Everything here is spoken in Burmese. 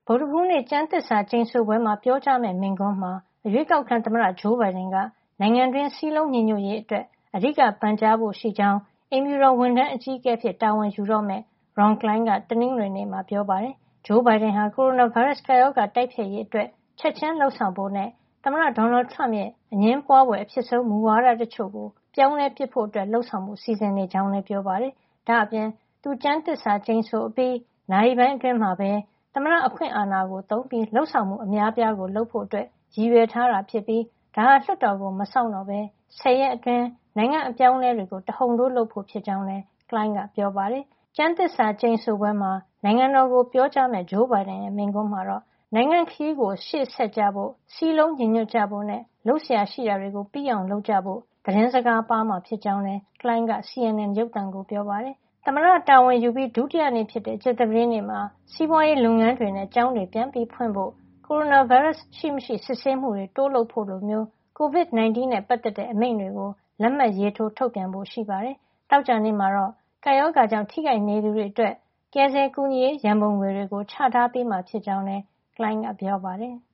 ဗုဒ္ဓဟူးနေ့ကျမ်းသစ္စာကျိန်ဆိုပွဲမှာပြောကြားမယ့်မိန့်ခွန်းမှာအရွေးကောက်ခံသမ္မတဂျိုးဘိုင်ဒန်ကနိုင်ငံတွင်းစည်းလုံးညီညွတ်ရေးအတွက်အဓိကပန်ကြားဖို့ရှိကြောင်းအိမ်ဖြူတော်ဝန်ထမ်းအကြီးအကဲဖြစ်တာဝန်ယူတော့မယ့် Ron Klain ကတနင်္ဂနွေနေ့မှာပြောပါတယ်။ဂျိုးဘိုင်ဒန်ဟာကိုရိုနာဗိုင်းရပ်စ်ကပ်ရောဂါတိုက်ဖျက်ရေးအတွက်ချက်ချင်းလုပ်ဆောင်ဖို့နဲ့သမ္မတဒေါ်နယ်ထရမ့်ရဲ့အငြင်းပွားဖွယ်အဖြစ်ဆုံးမူဝါဒတချို့ကိုပြောင်းလဲပစ်ဖို့လုပ်ဆောင်မှုစီစဉ်နေကြောင်းလည်းပြောပါတယ်။ဒါ့အပြင်သူကျမ်းသစ္စာကျိန်ဆိုအပြီးနာရီပိုင်းအတွင်းမှာပဲသမ္မတအခွင့်အာဏာကိုသုံးပြီးလှုပ်ဆောင်မှုအများအပြားကိုလုပ်ဖို့ရည်ရွယ်ထားတာဖြစ်ပြီးဒါဟာလွှတ်တော်ကိုမစောင့်တော့ပဲ10 ရက်အတွင်းနိုင်ငံအပြောင်းအလဲတွေကိုတဟုန်ထိုးလုပ်ဖို့ဖြစ်ကြောင်းလည်း Klain ကပြောပါတယ်။ကျမ်းသစ္စာကျိန်ဆိုပွဲမှာနိုင်ငံတော်ကိုပြောကြားမယ့်ဂျိုးဘိုင်ဒန်ရဲ့မိန့်ခွန်းမှာတော့နိုင်ငံခရီးကိုရှေ့ဆက်ကြဖို့စည်းလုံးညီညွတ်ကြဖို့နဲ့လုပ်เสียရှိတာတွေကိုပြီးအောင်လုပ်ကြဖို့သတင်းစကားပါးမှာဖြစ်ကြောင်းလည်း Klain က CNN ရုပ်သံကိုပြောပါတယ်။သမ္မတတာဝန်ယူပြီးဒုတိယနေ့ဖြစ်တဲ့ကြာသပတေးနေ့မှာစီးပွားရေးလုပ်ငန်းတွေနဲ့ကျောင်းတွေပြန်ပြီးဖွင့်ဖို့ကိုရိုနာဗိုင်းရပ်စ်ရှိမရှိစစ်ဆေးမှုတွေတိုးလုပ်ဖို့လိုမျိုး COVID-19 နဲ့ပတ်သက်တဲ့အမိန့်တွေကိုလက်မှတ်ရေးထိုးထုတ်ပြန်ဖို့ရှိပါတယ်။သောကြာနေ့မှာတော့ကပ်ရောဂါကြောင့်ထိခိုက်နေသူတွေအတွက်ကယ်ဆယ်ကူညီရေးရန်ပုံငွေတွေကိုချထားပေးမှာဖြစ်ကြောင်းလည်း Klain ကပြောပါတယ်။